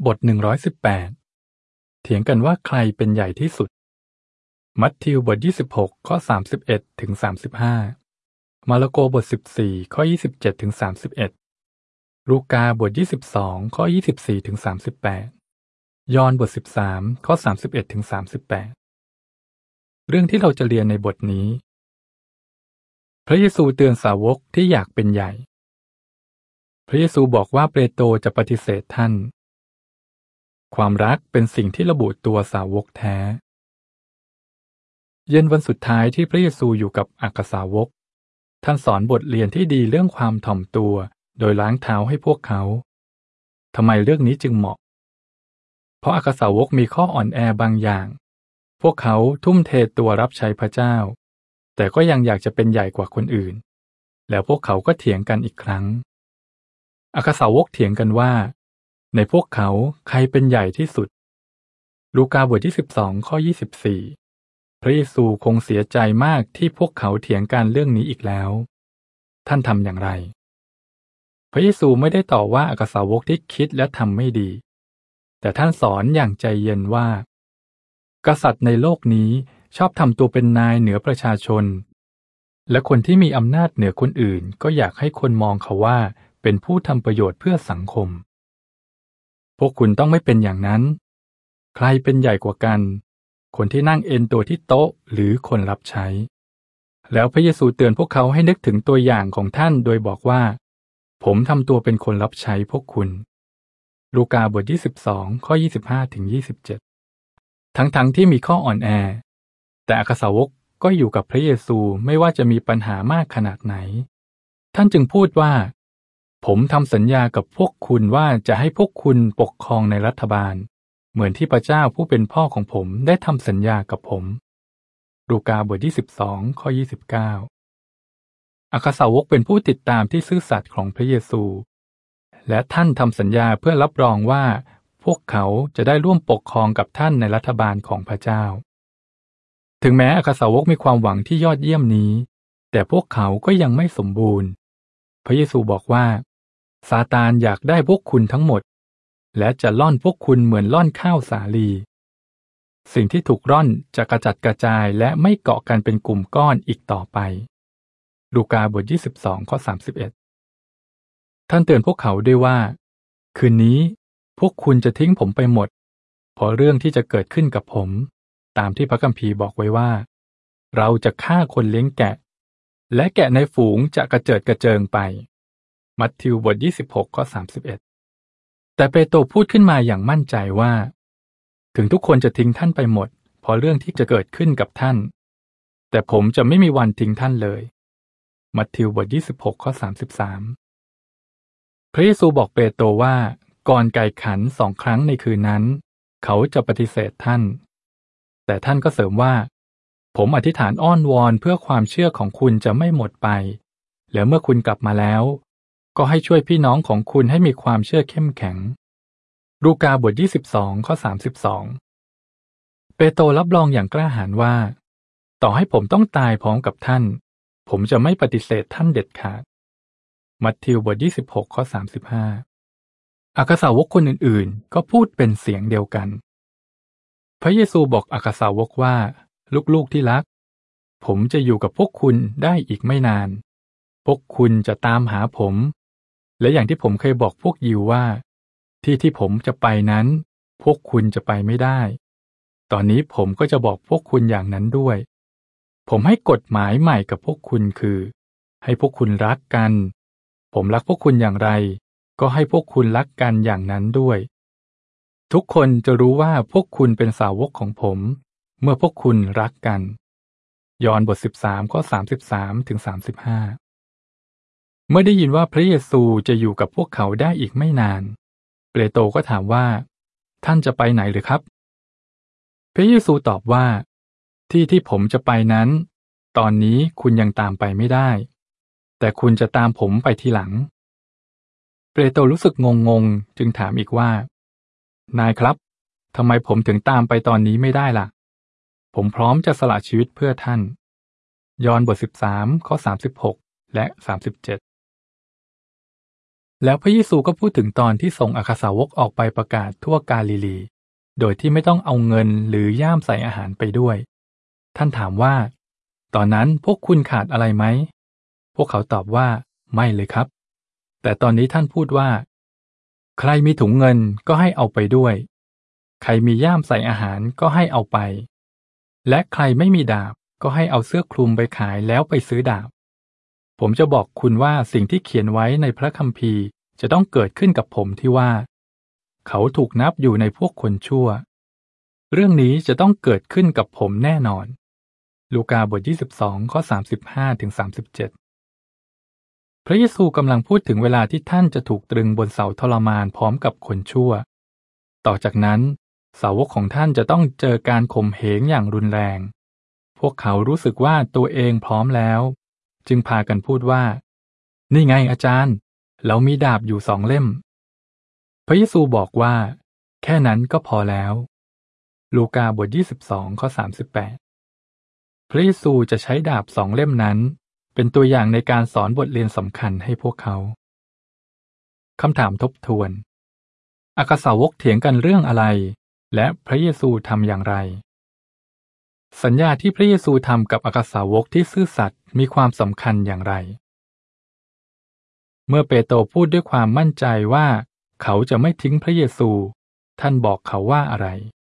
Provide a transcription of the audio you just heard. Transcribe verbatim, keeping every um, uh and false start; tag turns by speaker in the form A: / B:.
A: บทหนึ่งร้อยสิบแปดเถียงกันว่าใครเป็นใหญ่ที่สุดมัทธิวบทยี่สิบหกข้อสามสิบเอ็ดถึงสามสิบห้ามาระโกบทสิบสี่ข้อยี่สิบเจ็ดถึงสามสิบเอ็ดลูกาบทยี่สิบสองข้อยี่สิบสี่ถึงสามสิบแปดยอห์นบทสิบสามข้อสามสิบเอ็ดถึงสามสิบแปดเรื่องที่เราจะเรียนในบทนี้พระเยซูเตือนสาวกที่อยากเป็นใหญ่พระเยซูบอกว่าเปโตรจะปฏิเสธท่านความรักเป็นสิ่งที่ระบุตัวสาวกแท้เย็นวันสุดท้ายที่พระเยซูอยู่กับอัครสาวกท่านสอนบทเรียนที่ดีเรื่องความถ่อมตัวโดยล้างเท้าให้พวกเขาทำไมเรื่องนี้จึงเหมาะเพราะอัครสาวกมีข้ออ่อนแอบางอย่างพวกเขาทุ่มเทตัวรับใช้พระเจ้าแต่ก็ยังอยากจะเป็นใหญ่กว่าคนอื่นแล้วพวกเขาก็เถียงกันอีกครั้งอัครสาวกเถียงกันว่าในพวกเขาใครเป็นใหญ่ที่สุดลูกาบทที่สิบสองข้อยี่สิบสี่พระเยซูคงเสียใจมากที่พวกเขาเถียงกันเรื่องนี้อีกแล้วท่านทำอย่างไรพระเยซูไม่ได้ต่อว่าอัครสาวกที่คิดและทำไม่ดีแต่ท่านสอนอย่างใจเย็นว่ากษัตริย์ในโลกนี้ชอบทำตัวเป็นนายเหนือประชาชนและคนที่มีอำนาจเหนือคนอื่นก็อยากให้คนมองเขาว่าเป็นผู้ทำประโยชน์เพื่อสังคมพวกคุณต้องไม่เป็นอย่างนั้นใครเป็นใหญ่กว่ากันคนที่นั่งเอนตัวที่โต๊ะหรือคนรับใช้แล้วพระเยซูเตือนพวกเขาให้นึกถึงตัวอย่างของท่านโดยบอกว่าผมทำตัวเป็นคนรับใช้พวกคุณลูกาบทยี่สิบสองข้อยี่สิบห้าถึงยี่สิบเจ็ดทั้งๆ ท, ที่มีข้ออ่อนแอแต่อัครสาวกก็อยู่กับพระเยซูไม่ว่าจะมีปัญหามากขนาดไหนท่านจึงพูดว่าผมทำสัญญากับพวกคุณว่าจะให้พวกคุณปกครองในรัฐบาลเหมือนที่พระเจ้าผู้เป็นพ่อของผมได้ทำสัญญากับผมลูกาบทที่สิบสองข้อยี่สิบเก้าอัครสาวกเป็นผู้ติดตามที่ซื่อสัตย์ของพระเยซูและท่านทำสัญญาเพื่อรับรองว่าพวกเขาจะได้ร่วมปกครองกับท่านในรัฐบาลของพระเจ้าถึงแม้อัครสาวกมีความหวังที่ยอดเยี่ยมนี้แต่พวกเขาก็ยังไม่สมบูรณ์พระเยซูบอกว่าซาตานอยากได้พวกคุณทั้งหมดและจะล่อนพวกคุณเหมือนล่อนข้าวสาลีสิ่งที่ถูกร่อนจะกระจัดกระจายและไม่เกาะกันเป็นกลุ่มก้อนอีกต่อไปลูกาบทยี่สิบสองข้อสามสิบเอ็ดท่านเตือนพวกเขาด้วยว่าคืนนี้พวกคุณจะทิ้งผมไปหมดเพราะเรื่องที่จะเกิดขึ้นกับผมตามที่พระคัมภีร์บอกไว้ว่าเราจะฆ่าคนเลี้ยงแกะและแกะในฝูงจะกระเจิดกระเจิงไปมัทธิวบทยี่สิบหกข้อสามสิบเอ็ดแต่เปโตรพูดขึ้นมาอย่างมั่นใจว่าถึงทุกคนจะทิ้งท่านไปหมดเพราะเรื่องที่จะเกิดขึ้นกับท่านแต่ผมจะไม่มีวันทิ้งท่านเลยมัทธิวบทยี่สิบหกข้อสามสิบสามพระเยซูบอกเปโตรว่าก่อนไก่ขันสองครั้งในคืนนั้นเขาจะปฏิเสธท่านแต่ท่านก็เสริมว่าผมอธิษฐานอ้อนวอนเพื่อความเชื่อของคุณจะไม่หมดไปแล้วเมื่อคุณกลับมาแล้วก็ให้ช่วยพี่น้องของคุณให้มีความเชื่อเข้มแข็งลูกาบทยี่สิบสองข้อสามสิบสองเปโตรรับรองอย่างกล้าหาญว่าต่อให้ผมต้องตายพร้อมกับท่านผมจะไม่ปฏิเสธท่านเด็ดขาดมัทธิวบทยี่สิบหกข้อสามสิบห้าอัครสาวกคนอื่นๆก็พูดเป็นเสียงเดียวกันพระเยซูบอกอัครสาวกว่าลูกๆที่รักผมจะอยู่กับพวกคุณได้อีกไม่นานพวกคุณจะตามหาผมและอย่างที่ผมเคยบอกพวกยิวว่าที่ที่ผมจะไปนั้นพวกคุณจะไปไม่ได้ตอนนี้ผมก็จะบอกพวกคุณอย่างนั้นด้วยผมให้กฎหมายใหม่กับพวกคุณคือให้พวกคุณรักกันผมรักพวกคุณอย่างไรก็ให้พวกคุณรักกันอย่างนั้นด้วยทุกคนจะรู้ว่าพวกคุณเป็นสาวกของผมเมื่อพวกคุณรักกันยอห์นบทสิบสามข้อสามสิบสามถึงสามสิบห้าเมื่อได้ยินว่าพระเยซูจะอยู่กับพวกเขาได้อีกไม่นานเปโตรก็ถามว่าท่านจะไปไหนหรือครับพระเยซูตอบว่าที่ที่ผมจะไปนั้นตอนนี้คุณยังตามไปไม่ได้แต่คุณจะตามผมไปทีหลังเปโตรรู้สึกงงๆจึงถามอีกว่านายครับทำไมผมถึงตามไปตอนนี้ไม่ได้ล่ะผมพร้อมจะสละชีวิตเพื่อท่านยอห์นบทสิบสามข้อสามสิบหกและสามสิบเจ็ดแล้วพระเยซูก็พูดถึงตอนที่ส่งอัครสาวกออกไปประกาศทั่วกาลิลีโดยที่ไม่ต้องเอาเงินหรือย่ามใส่อาหารไปด้วยท่านถามว่าตอนนั้นพวกคุณขาดอะไรไหมพวกเขาตอบว่าไม่เลยครับแต่ตอนนี้ท่านพูดว่าใครมีถุงเงินก็ให้เอาไปด้วยใครมีย่ามใส่อาหารก็ให้เอาไปและใครไม่มีดาบก็ให้เอาเสื้อคลุมไปขายแล้วไปซื้อดาบผมจะบอกคุณว่าสิ่งที่เขียนไว้ในพระคัมภีร์จะต้องเกิดขึ้นกับผมที่ว่าเขาถูกนับอยู่ในพวกคนชั่วเรื่องนี้จะต้องเกิดขึ้นกับผมแน่นอนลูกาบทยี่สิบสองข้อสามสิบห้าถึงสามสิบเจ็ดพระเยซูกำลังพูดถึงเวลาที่ท่านจะถูกตรึงบนเสาทรมานพร้อมกับคนชั่วต่อจากนั้นสาวกของท่านจะต้องเจอการข่มเหงอย่างรุนแรงพวกเขารู้สึกว่าตัวเองพร้อมแล้วจึงพากันพูดว่านี่ไงอาจารย์เรามีดาบอยู่สองเล่มพระเยซูบอกว่าแค่นั้นก็พอแล้วลูกาบทยี่สิบสองข้อสามสิบแปดพระเยซูจะใช้ดาบสองเล่มนั้นเป็นตัวอย่างในการสอนบทเรียนสำคัญให้พวกเขาคำถามทบทวนอัครสาวกเถียงกันเรื่องอะไรและพระเยซูทำอย่างไรสัญญาที่พระเยซูทำกับอัครสาวกที่ซื่อสัตย์มีความสำคัญอย่างไรเมื่อเปโตรพูดด้วยความมั่นใจว่าเขาจะไม่ทิ้งพระเยซูท่านบอกเขาว่าอะไร